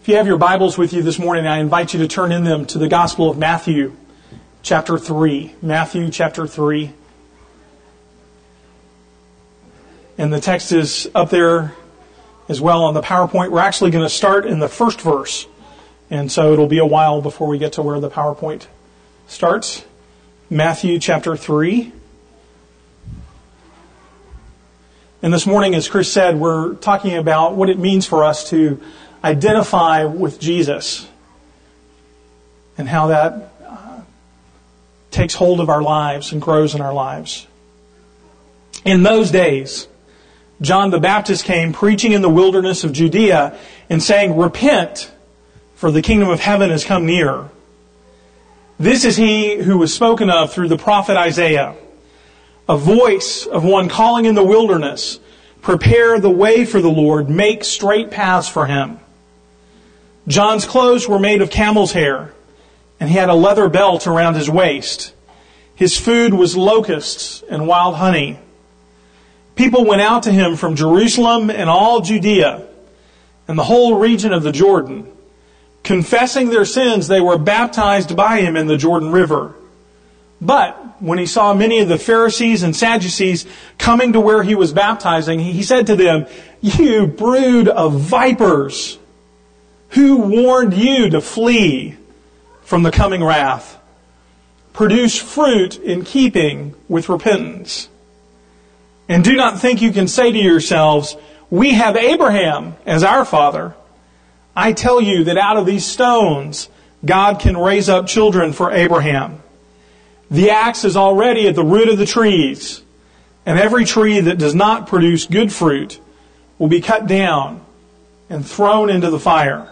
If you have your Bibles with you this morning, I invite you to turn in them to the Gospel of Matthew, chapter 3. Matthew, chapter 3. And the text is up there as well on the PowerPoint. We're actually going to start in the first verse. And so it'll be a while before we get to where the PowerPoint starts. Matthew, chapter 3. And this morning, as Chris said, we're talking about what it means for us to identify with Jesus and how that takes hold of our lives and grows in our lives. In those days, John the Baptist came preaching in the wilderness of Judea and saying, "Repent, for the kingdom of heaven has come near." This is he who was spoken of through the prophet Isaiah, a voice of one calling in the wilderness, "Prepare the way for the Lord, make straight paths for him." John's clothes were made of camel's hair, and he had a leather belt around his waist. His food was locusts and wild honey. People went out to him from Jerusalem and all Judea and the whole region of the Jordan. Confessing their sins, they were baptized by him in the Jordan River. But when he saw many of the Pharisees and Sadducees coming to where he was baptizing, he said to them, "You brood of vipers! Who warned you to flee from the coming wrath? Produce fruit in keeping with repentance. And do not think you can say to yourselves, 'We have Abraham as our father.' I tell you that out of these stones, God can raise up children for Abraham. The axe is already at the root of the trees, and every tree that does not produce good fruit will be cut down and thrown into the fire.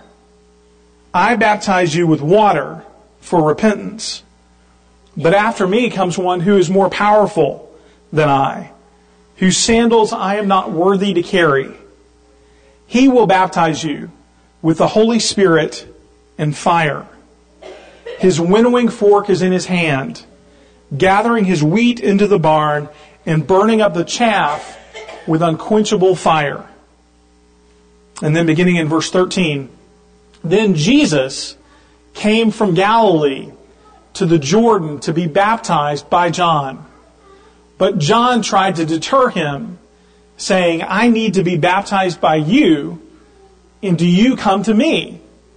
I baptize you with water for repentance, but after me comes one who is more powerful than I, whose sandals I am not worthy to carry. He will baptize you with the Holy Spirit and fire. His winnowing fork is in his hand, gathering his wheat into the barn and burning up the chaff with unquenchable fire." And then beginning in verse 13, "Then Jesus came from Galilee to the Jordan to be baptized by John. But John tried to deter him, saying, 'I need to be baptized by you, and do you come to me?'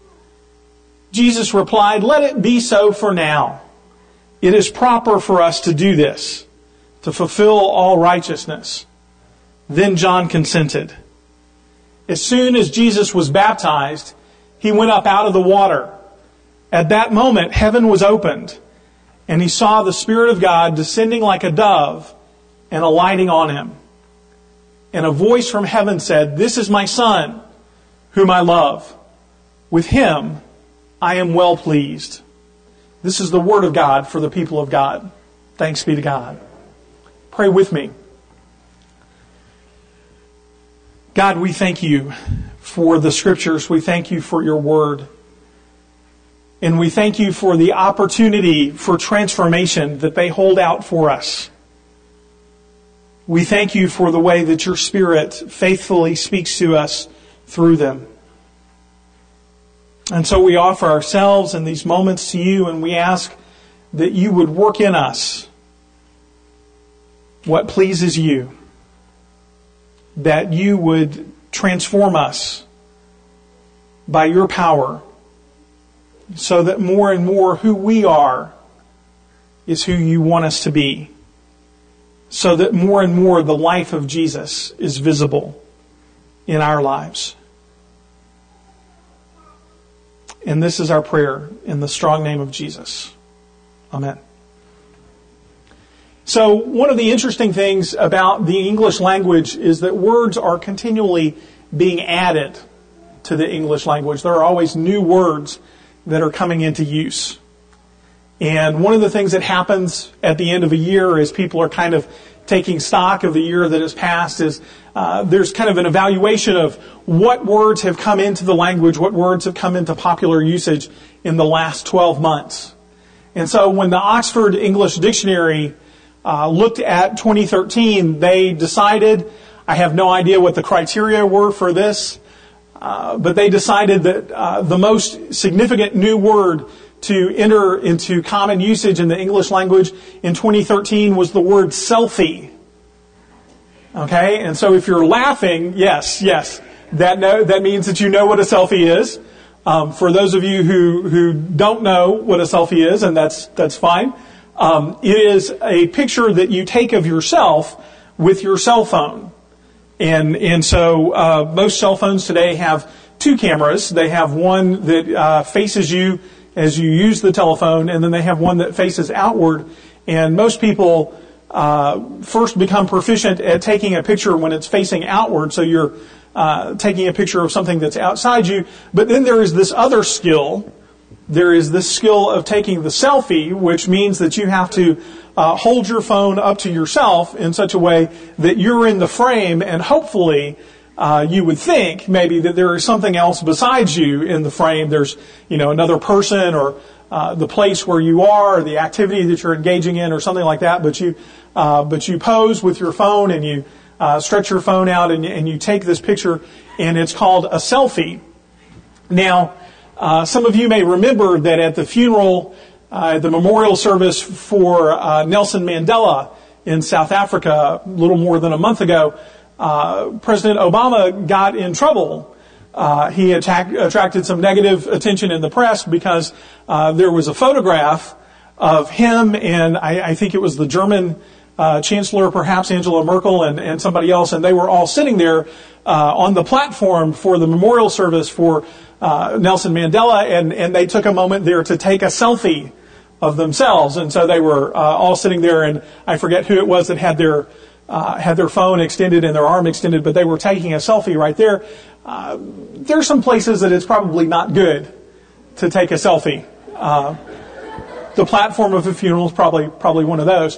Jesus replied, 'Let it be so for now. It is proper for us to do this, to fulfill all righteousness.' Then John consented. As soon as Jesus was baptized, he went up out of the water. At that moment, heaven was opened, and he saw the Spirit of God descending like a dove and alighting on him. And a voice from heaven said, 'This is my Son, whom I love. With him I am well pleased.'" This is the word of God for the people of God. Thanks be to God. Pray with me. God, we thank you for the Scriptures. We thank you for your word. And we thank you for the opportunity for transformation that they hold out for us. We thank you for the way that your Spirit faithfully speaks to us through them. And so we offer ourselves in these moments to you, and we ask that you would work in us what pleases you, that you would transform us by your power, so that more and more who we are is who you want us to be, so that more and more the life of Jesus is visible in our lives. And this is our prayer in the strong name of Jesus. Amen. So one of the interesting things about the English language is that words are continually being added to the English language. There are always new words that are coming into use. And one of the things that happens at the end of a year is people are kind of taking stock of the year that has passed is there's kind of an evaluation of what words have come into the language, what words have come into popular usage in the last 12 months. And so when the Oxford English Dictionary looked at 2013, they decided, I have no idea what the criteria were for this, But they decided that the most significant new word to enter into common usage in the English language in 2013 was the word selfie. Okay, and so if you're laughing, yes, that means that you know what a selfie is. For those of you who don't know what a selfie is, and that's fine, it is a picture that you take of yourself with your cell phone. And so most cell phones today have two cameras. They have one that faces you as you use the telephone, and then they have one that faces outward. And most people first become proficient at taking a picture when it's facing outward, so you're taking a picture of something that's outside you. But then there is this other skill. There is this skill of taking the selfie, which means that you have to hold your phone up to yourself in such a way that you're in the frame, and hopefully you would think maybe that there is something else besides you in the frame. There's, another person or the place where you are, or the activity that you're engaging in, or something like that. But you pose with your phone, and you stretch your phone out, and you take this picture, and it's called a selfie. Now, some of you may remember that at the funeral, the memorial service for Nelson Mandela in South Africa a little more than a month ago, President Obama got in trouble. He attracted some negative attention in the press because there was a photograph of him and I think it was the German Chancellor, perhaps Angela Merkel, and somebody else, and they were all sitting there on the platform for the memorial service for Nelson Mandela, and they took a moment there to take a selfie of themselves. And so they were all sitting there, and I forget who it was that had their phone extended and their arm extended, but they were taking a selfie right there. There's some places that it's probably not good to take a selfie. The platform of a funeral is probably one of those.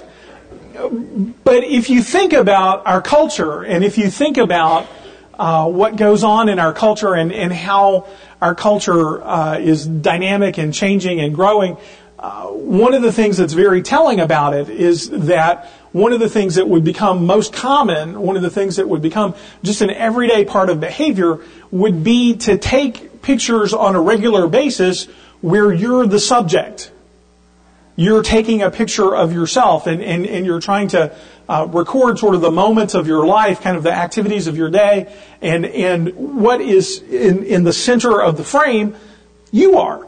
But if you think about our culture, and if you think about what goes on in our culture and how our culture is dynamic and changing and growing, one of the things that's very telling about it is that one of the things that would become most common, one of the things that would become just an everyday part of behavior would be to take pictures on a regular basis where you're the subject. You're taking a picture of yourself and you're trying to record sort of the moments of your life, kind of the activities of your day, and what is in the center of the frame, you are.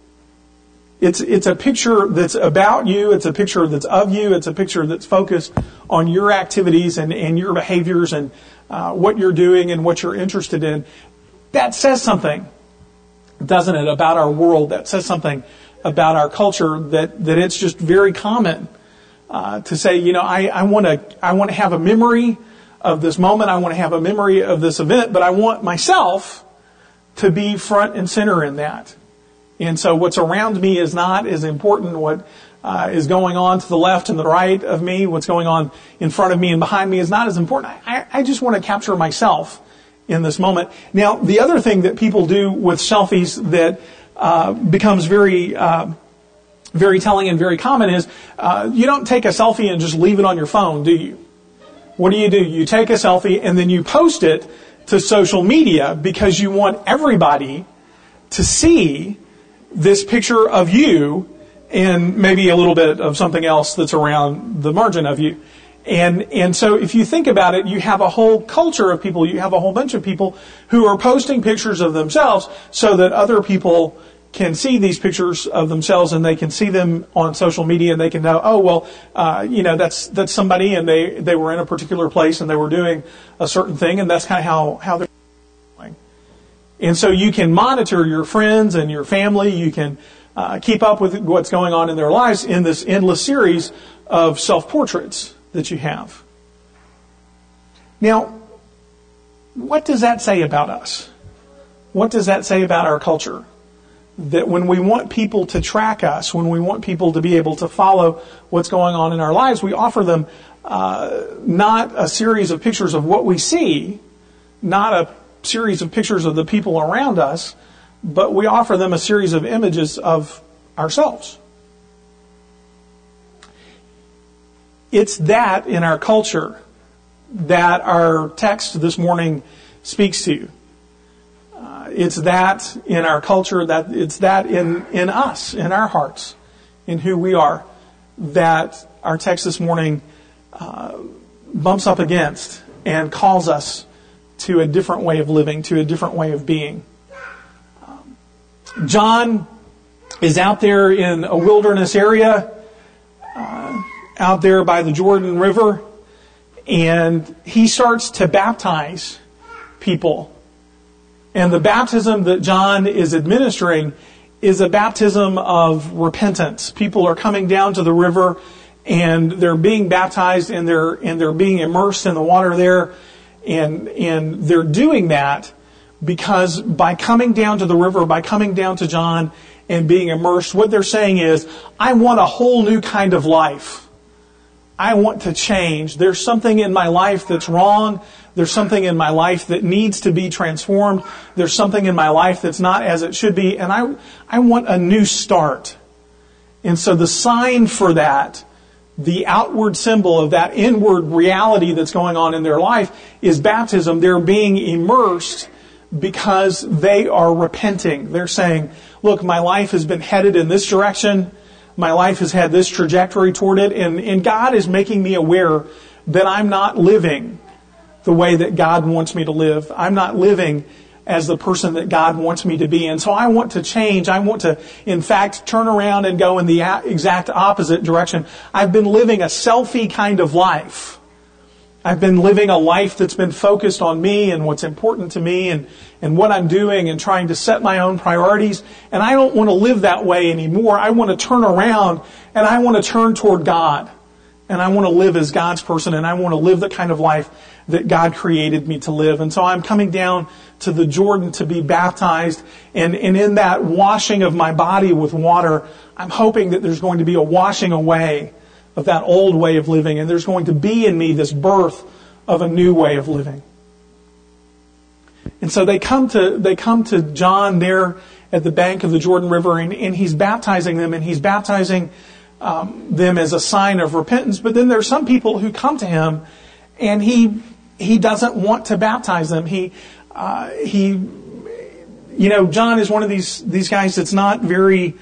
It's a picture that's about you, it's a picture that's of you, it's a picture that's focused on your activities and your behaviors and what you're doing and what you're interested in. That says something, doesn't it, about our world? That says something about our culture, that it's just very common to say, I want to have a memory of this moment, I want to have a memory of this event, but I want myself to be front and center in that. And so what's around me is not as important. What is going on to the left and the right of me, what's going on in front of me and behind me is not as important. I just want to capture myself in this moment. Now, the other thing that people do with selfies that becomes very telling and very common is you don't take a selfie and just leave it on your phone, do you? What do? You take a selfie and then you post it to social media because you want everybody to see this picture of you and maybe a little bit of something else that's around the margin of you. And so if you think about it, you have a whole culture of people, you have a whole bunch of people who are posting pictures of themselves so that other people can see these pictures of themselves and they can see them on social media and they can know, that's somebody and they were in a particular place and they were doing a certain thing, and that's kind of how they're doing. And so you can monitor your friends and your family, you can keep up with what's going on in their lives in this endless series of self-portraits that you have. Now, what does that say about us? What does that say about our culture? That when we want people to track us, when we want people to be able to follow what's going on in our lives, we offer them not a series of pictures of what we see, not a series of pictures of the people around us, but we offer them a series of images of ourselves. It's that in our culture that our text this morning speaks to. It's that in our culture, that it's that in us, in our hearts, in who we are, that our text this morning bumps up against and calls us to a different way of living, to a different way of being. John is out there in a wilderness area, out there by the Jordan River, and he starts to baptize people. And the baptism that John is administering is a baptism of repentance. People are coming down to the river and they're being baptized and they're being immersed in the water there, and they're doing that because by coming down to the river, by coming down to John and being immersed, what they're saying is, I want a whole new kind of life. I want to change. There's something in my life that's wrong. There's something in my life that needs to be transformed. There's something in my life that's not as it should be. And I want a new start. And so the sign for that, the outward symbol of that inward reality that's going on in their life, is baptism. They're being immersed because they are repenting. They're saying, look, my life has been headed in this direction. My life has had this trajectory toward it. And God is making me aware that I'm not living the way that God wants me to live. I'm not living as the person that God wants me to be. And so I want to change. I want to, in fact, turn around and go in the exact opposite direction. I've been living a selfie kind of life. I've been living a life that's been focused on me and what's important to me and what I'm doing and trying to set my own priorities. And I don't want to live that way anymore. I want to turn around and I want to turn toward God. And I want to live as God's person, and I want to live the kind of life that God created me to live. And so I'm coming down to the Jordan to be baptized. And in that washing of my body with water, I'm hoping that there's going to be a washing away of that old way of living. And there's going to be in me this birth of a new way of living. And so they come to John there at the bank of the Jordan River, and he's baptizing them, and he's baptizing them as a sign of repentance. But then there's some people who come to him and he doesn't want to baptize them. John is one of these guys that's not very,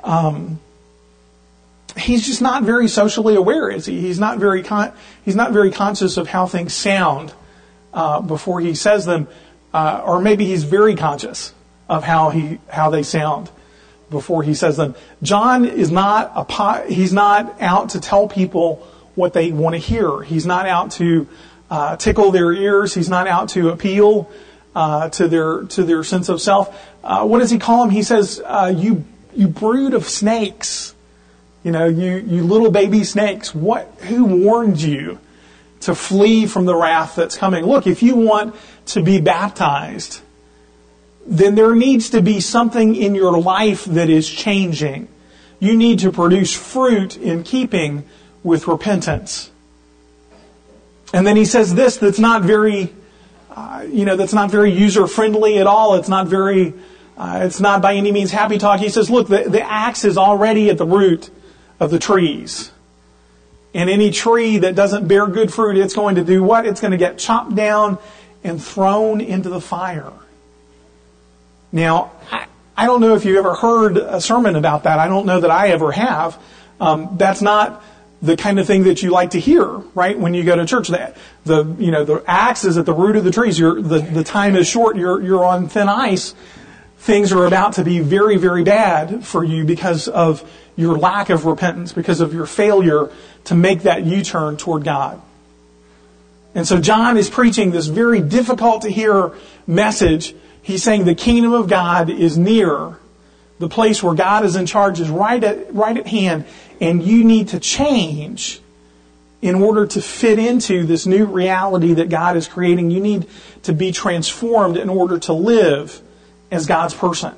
he's just not very socially aware, is he? He's not very conscious of how things sound before he says them, or maybe he's very conscious of how they sound before he says them. John is he's not out to tell people what they want to hear. He's not out to tickle their ears. He's not out to appeal to their sense of self. What does he call them? He says, you brood of snakes. You little baby snakes. Who warned you to flee from the wrath that's coming? Look, if you want to be baptized, then there needs to be something in your life that is changing. You need to produce fruit in keeping with repentance. And then he says this that's not very, that's not very user-friendly at all. It's not by any means happy talk. He says, look, the axe is already at the root of the trees. And any tree that doesn't bear good fruit, it's going to do what? It's going to get chopped down and thrown into the fire. Now, I don't know if you've ever heard a sermon about that. I don't know that I ever have. That's not the kind of thing that you like to hear, right? When you go to church, the axe is at the root of the trees. The time is short. You're on thin ice. Things are about to be very, very bad for you because of your lack of repentance, because of your failure to make that U-turn toward God. And so John is preaching this very difficult to hear message. He's saying the kingdom of God is near. The place where God is in charge is right at hand. And you need to change in order to fit into this new reality that God is creating. You need to be transformed in order to live as God's person.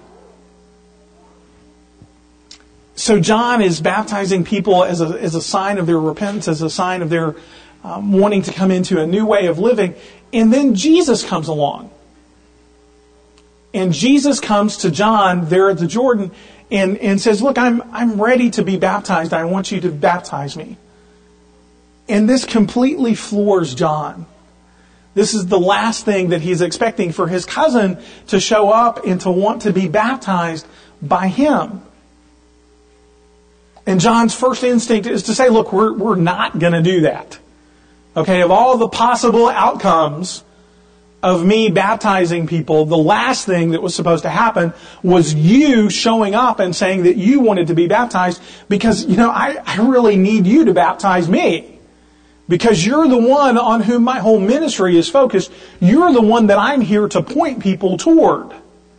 So John is baptizing people as a sign of their repentance, as a sign of their wanting to come into a new way of living. And then Jesus comes along. And Jesus comes to John there at the Jordan and says, look, I'm ready to be baptized. I want you to baptize me. And this completely floors John. This is the last thing that he's expecting, for his cousin to show up and to want to be baptized by him. And John's first instinct is to say, look, we're not going to do that. Okay, of all the possible outcomes of me baptizing people, the last thing that was supposed to happen was you showing up and saying that you wanted to be baptized because, I really need you to baptize me. Because you're the one on whom my whole ministry is focused. You're the one that I'm here to point people toward.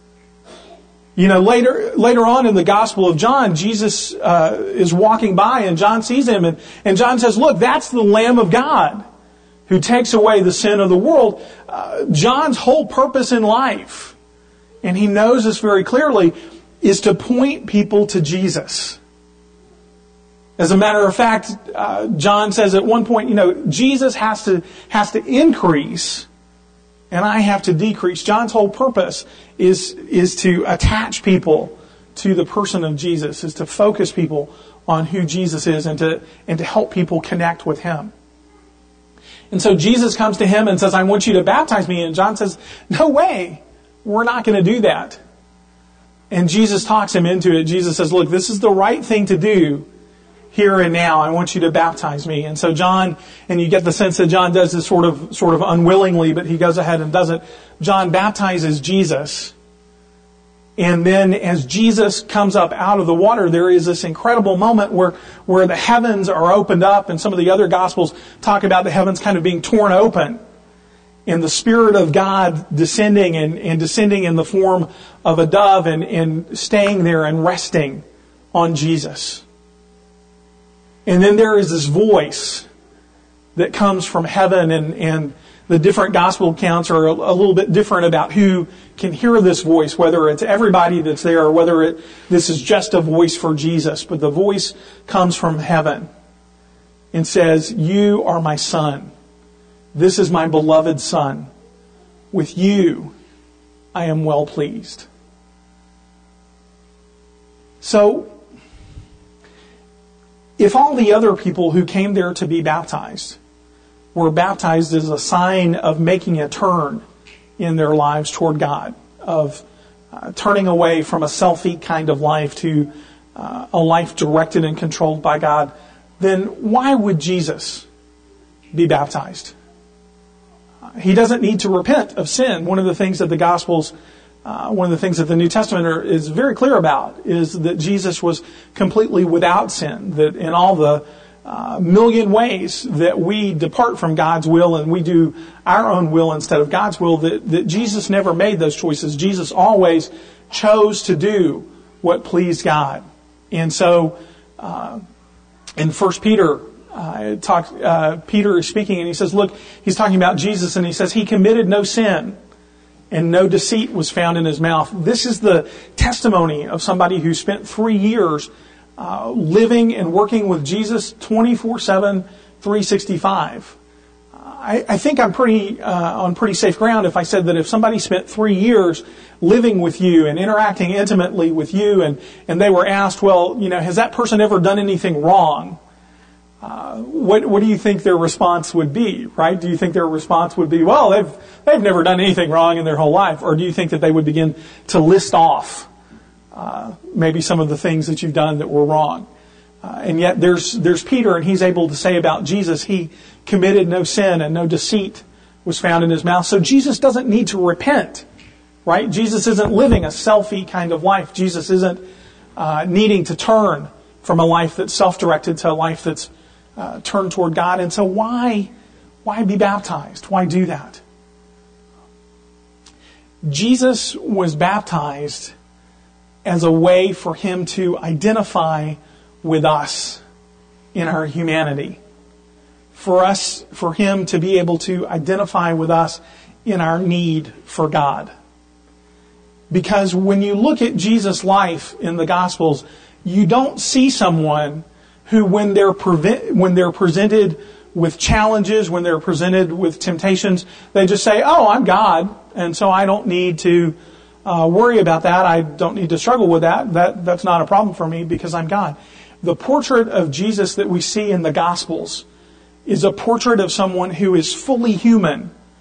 Later on in the Gospel of John, Jesus is walking by and John sees him and John says, look, that's the Lamb of God who takes away the sin of the world. John's whole purpose in life, and he knows this very clearly, is to point people to Jesus. As a matter of fact, John says at one point, Jesus has to increase and I have to decrease. John's whole purpose is to attach people to the person of Jesus, is to focus people on who Jesus is and to help people connect with him. And so Jesus comes to him and says, I want you to baptize me. And John says, no way, we're not going to do that. And Jesus talks him into it. Jesus says, look, this is the right thing to do here and now. I want you to baptize me. And so John, and you get the sense that John does this sort of unwillingly, but he goes ahead and does it. John baptizes Jesus. And then as Jesus comes up out of the water, there is this incredible moment where the heavens are opened up, and some of the other Gospels talk about the heavens kind of being torn open. And the Spirit of God descending and descending in the form of a dove and staying there and resting on Jesus. And then there is this voice that comes from heaven, and the different gospel accounts are a little bit different about who can hear this voice, whether it's everybody that's there or whether this is just a voice for Jesus. But the voice comes from heaven and says, you are my son. This is my beloved son. With you, I am well pleased. So, if all the other people who came there to be baptized were baptized as a sign of making a turn in their lives toward God, of turning away from a selfie kind of life to a life directed and controlled by God, then why would Jesus be baptized? He doesn't need to repent of sin. One of the things that the Gospels, one of the things that the New Testament is very clear about is that Jesus was completely without sin, that in all the million ways that we depart from God's will and we do our own will instead of God's will, that Jesus never made those choices. Jesus always chose to do what pleased God. And so in 1 Peter, Peter is speaking and he says, look, he's talking about Jesus and he says, he committed no sin and no deceit was found in his mouth. This is the testimony of somebody who spent 3 years living and working with Jesus 24/7, 365. I think I'm on pretty safe ground if I said that if somebody spent 3 years living with you and interacting intimately with you and they were asked, well, has that person ever done anything wrong? What do you think their response would be, right? Do you think their response would be, well, they've never done anything wrong in their whole life? Or do you think that they would begin to list off maybe some of the things that you've done that were wrong? And yet there's Peter, and he's able to say about Jesus, he committed no sin and no deceit was found in his mouth. So Jesus doesn't need to repent, right? Jesus isn't living a selfie kind of life. Jesus isn't needing to turn from a life that's self-directed to a life that's turned toward God. And so why be baptized? Why do that? Jesus was baptized as a way for him to identify with us in our humanity. For him to be able to identify with us in our need for God. Because when you look at Jesus' life in the Gospels, you don't see someone who, when they're presented with challenges, when they're presented with temptations, they just say, oh, I'm God, and so I don't need to worry about that. I don't need to struggle with that. That's not a problem for me because I'm God. The portrait of Jesus that we see in the Gospels is a portrait of someone who is fully human,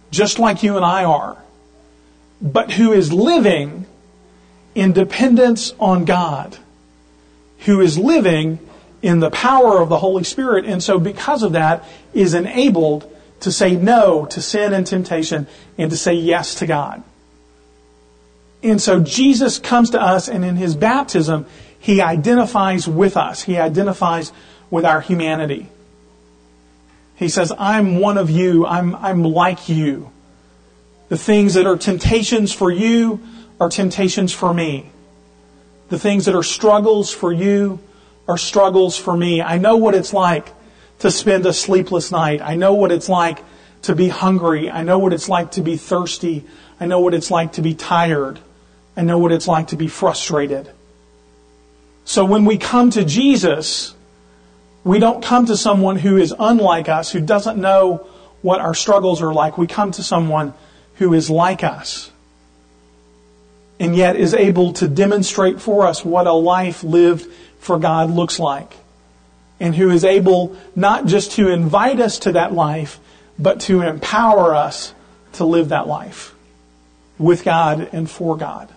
just like you and I are, but who is living in dependence on God, who is living in the power of the Holy Spirit, and so because of that is enabled to say no to sin and temptation and to say yes to God. And so Jesus comes to us, and in his baptism, he identifies with us. He identifies with our humanity. He says, I'm one of you. I'm like you. The things that are temptations for you are temptations for me. The things that are struggles for you are struggles for me. I know what it's like to spend a sleepless night. I know what it's like to be hungry. I know what it's like to be thirsty. I know what it's like to be tired. I know what it's like to be frustrated. So when we come to Jesus, we don't come to someone who is unlike us, who doesn't know what our struggles are like. We come to someone who is like us, and yet is able to demonstrate for us what a life lived for God looks like. And who is able not just to invite us to that life, but to empower us to live that life with God and for God.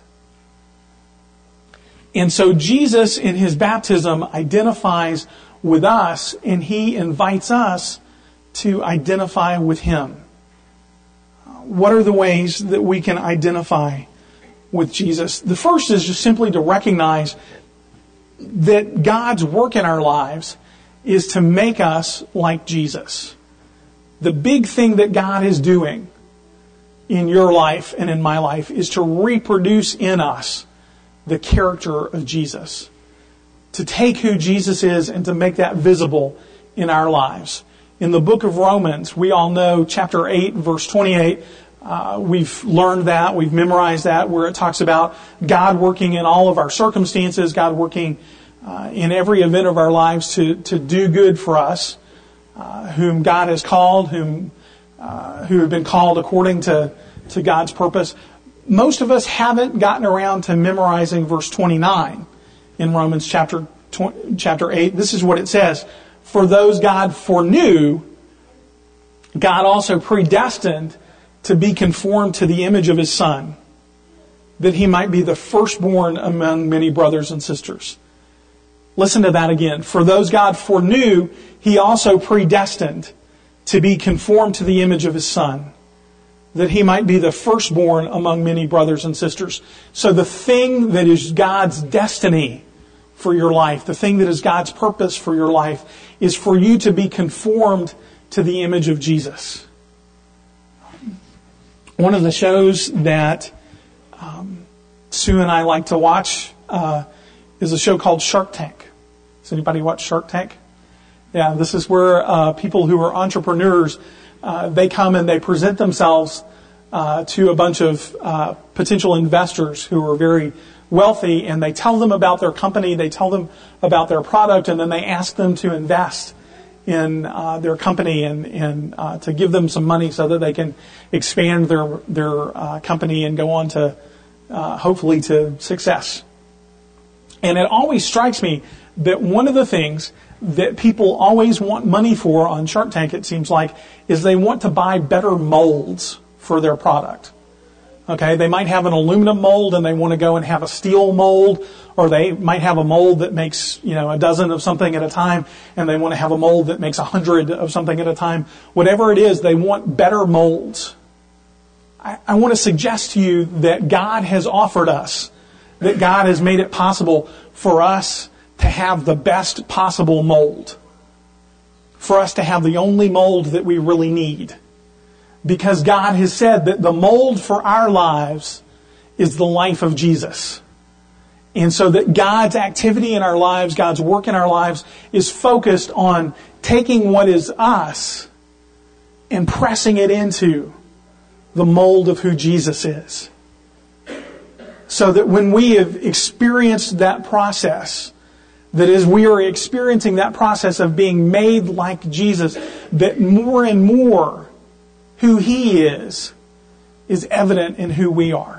And so Jesus in his baptism identifies with us, and he invites us to identify with him. What are the ways that we can identify with Jesus? The first is just simply to recognize that God's work in our lives is to make us like Jesus. The big thing that God is doing in your life and in my life is to reproduce in us the character of Jesus. To take who Jesus is and to make that visible in our lives. In the book of Romans, we all know chapter 8, verse 28, we've learned that, we've memorized that, where it talks about God working in all of our circumstances, God working in every event of our lives to do good for us, whom God has called, who have been called according to God's purpose. Most of us haven't gotten around to memorizing verse 29 in Romans chapter 8. This is what it says. For those God foreknew, God also predestined to be conformed to the image of his Son, that he might be the firstborn among many brothers and sisters. Listen to that again. For those God foreknew, he also predestined to be conformed to the image of his Son, that he might be the firstborn among many brothers and sisters. So the thing that is God's destiny for your life, the thing that is God's purpose for your life, is for you to be conformed to the image of Jesus. One of the shows that Sue and I like to watch is a show called Shark Tank. Does anybody watch Shark Tank? Yeah, this is where people who are entrepreneurs, they come and they present themselves to a bunch of potential investors who are very wealthy, and they tell them about their company, they tell them about their product, and then they ask them to invest in their company and to give them some money so that they can expand their company and go on to hopefully to success. And it always strikes me that one of the things that people always want money for on Shark Tank, it seems like, is they want to buy better molds for their product. Okay, they might have an aluminum mold and they want to go and have a steel mold, or they might have a mold that makes, a dozen of something at a time, and they want to have a mold that makes 100 of something at a time. Whatever it is, they want better molds. I want to suggest to you that God has offered us, that God has made it possible for us to have the best possible mold. For us to have the only mold that we really need. Because God has said that the mold for our lives is the life of Jesus. And so that God's activity in our lives, God's work in our lives, is focused on taking what is us and pressing it into the mold of who Jesus is. So that when we have experienced that process, that as we are experiencing that process of being made like Jesus, that more and more who he is evident in who we are.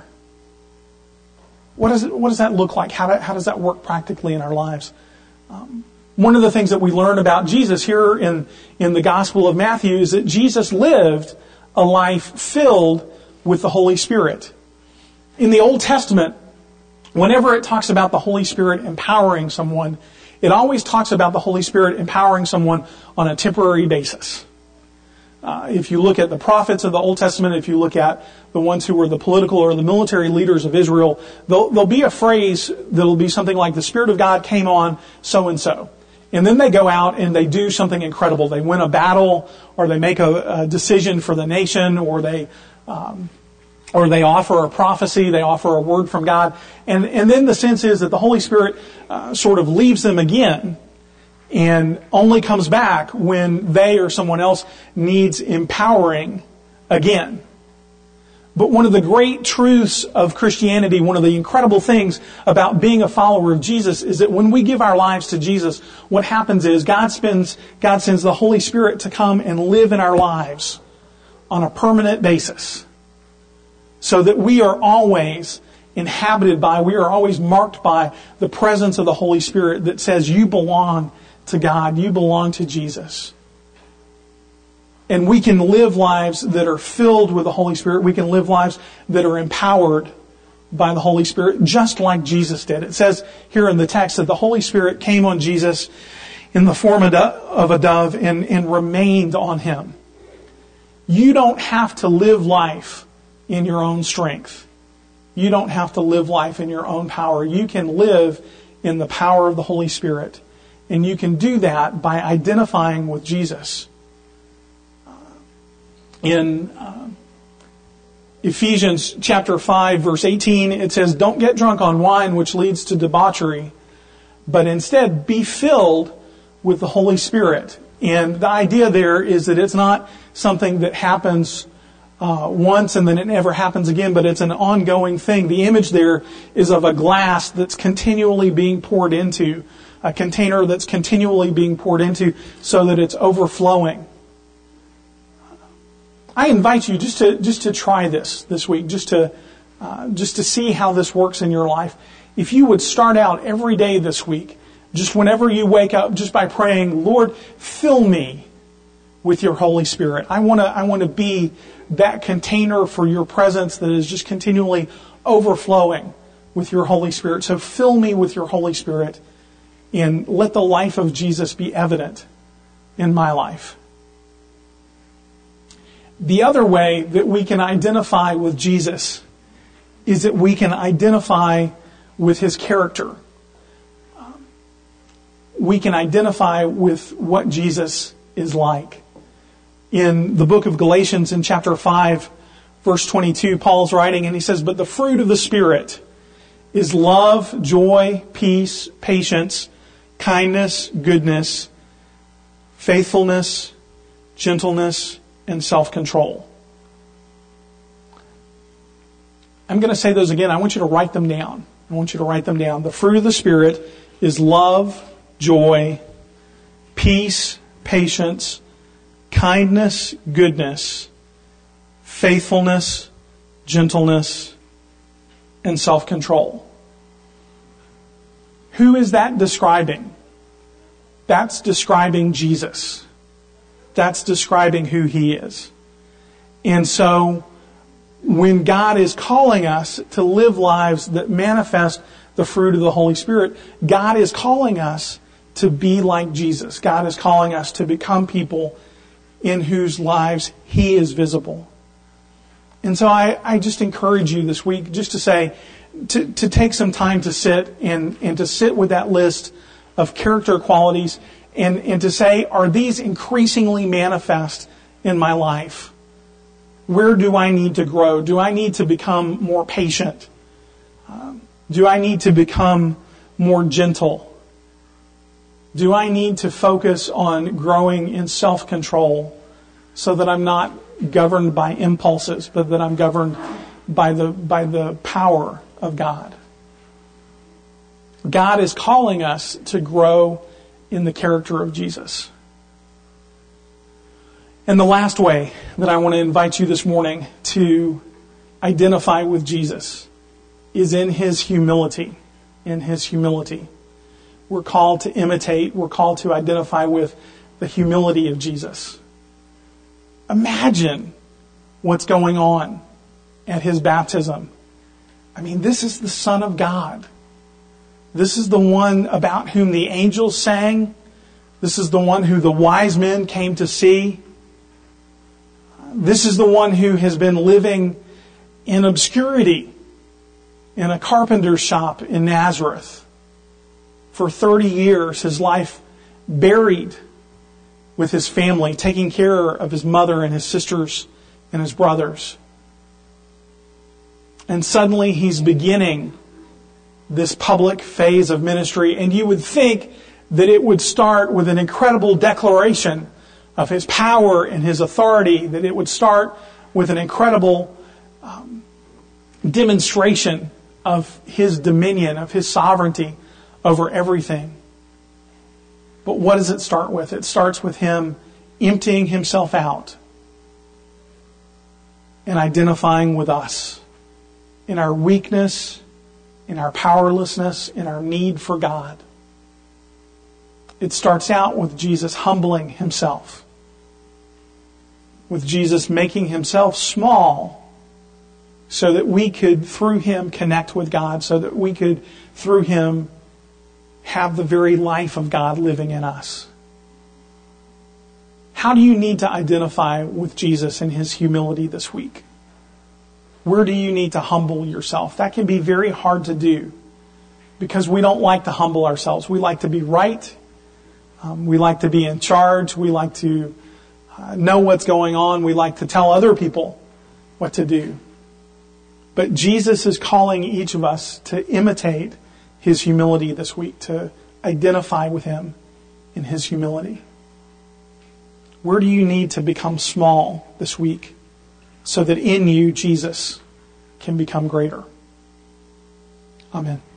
What does that look like? How does that work practically in our lives? One of the things that we learn about Jesus here in the Gospel of Matthew is that Jesus lived a life filled with the Holy Spirit. In the Old Testament, whenever it talks about the Holy Spirit empowering someone, it always talks about the Holy Spirit empowering someone on a temporary basis. If you look at the prophets of the Old Testament, if you look at the ones who were the political or the military leaders of Israel, there'll be a phrase that'll be something like, the Spirit of God came on so-and-so. And then they go out and they do something incredible. They win a battle, or they make a decision for the nation, or they offer a prophecy, they offer a word from God. And then the sense is that the Holy Spirit sort of leaves them again and only comes back when they or someone else needs empowering again. But one of the great truths of Christianity, one of the incredible things about being a follower of Jesus, is that when we give our lives to Jesus, what happens is God sends the Holy Spirit to come and live in our lives on a permanent basis, so that we are always inhabited by, we are always marked by the presence of the Holy Spirit that says you belong to God, you belong to Jesus. And we can live lives that are filled with the Holy Spirit. We can live lives that are empowered by the Holy Spirit, just like Jesus did. It says here in the text that the Holy Spirit came on Jesus in the form of a dove and remained on him. You don't have to live life in your own strength. You don't have to live life in your own power. You can live in the power of the Holy Spirit. And you can do that by identifying with Jesus. In Ephesians chapter 5, verse 18, it says, "Don't get drunk on wine, which leads to debauchery, but instead be filled with the Holy Spirit." And the idea there is that it's not something that happens once and then it never happens again, but it's an ongoing thing. The image there is of a glass that's continually being poured into, a container that's continually being poured into so that it's overflowing. I invite you just to try this week, just to see how this works in your life. If you would start out every day this week, just whenever you wake up, just by praying, "Lord, fill me with your Holy Spirit. I want to be that container for your presence that is just continually overflowing with your Holy Spirit. So fill me with your Holy Spirit and let the life of Jesus be evident in my life." The other way that we can identify with Jesus is that we can identify with his character. We can identify with what Jesus is like. In the book of Galatians, in chapter 5, verse 22, Paul's writing and he says, "But the fruit of the Spirit is love, joy, peace, patience, kindness, goodness, faithfulness, gentleness, and self-control." I'm going to say those again. I want you to write them down. The fruit of the Spirit is love, joy, peace, patience, kindness, goodness, faithfulness, gentleness, and self-control. Who is that describing? That's describing Jesus. That's describing who he is. And so, when God is calling us to live lives that manifest the fruit of the Holy Spirit, God is calling us to be like Jesus. God is calling us to become people in whose lives he is visible. And so I just encourage you this week just to say, to take some time to sit and to sit with that list of character qualities and to say, are these increasingly manifest in my life? Where do I need to grow? Do I need to become more patient? Do I need to become more gentle? Do I need to focus on growing in self-control so that I'm not governed by impulses, but that I'm governed by the power of God? God is calling us to grow in the character of Jesus. And the last way that I want to invite you this morning to identify with Jesus is in his humility. In his humility. We're called to imitate, we're called to identify with the humility of Jesus. Imagine what's going on at his baptism. I mean, this is the Son of God. This is the one about whom the angels sang. This is the one who the wise men came to see. This is the one who has been living in obscurity in a carpenter's shop in Nazareth for 30 years, his life buried with his family, taking care of his mother and his sisters and his brothers. And suddenly he's beginning this public phase of ministry, and you would think that it would start with an incredible declaration of his power and his authority, that it would start with an incredible demonstration of his dominion, of his sovereignty over everything. But what does it start with? It starts with him emptying himself out and identifying with us in our weakness, in our powerlessness, in our need for God. It starts out with Jesus humbling himself, with Jesus making himself small so that we could, through him, connect with God, so that we could, through him, have the very life of God living in us. How do you need to identify with Jesus in his humility this week? Where do you need to humble yourself? That can be very hard to do because we don't like to humble ourselves. We like to be right. We like to be in charge. We like to know what's going on. We like to tell other people what to do. But Jesus is calling each of us to imitate his humility this week, to identify with him in his humility. Where do you need to become small this week so that in you Jesus can become greater? Amen.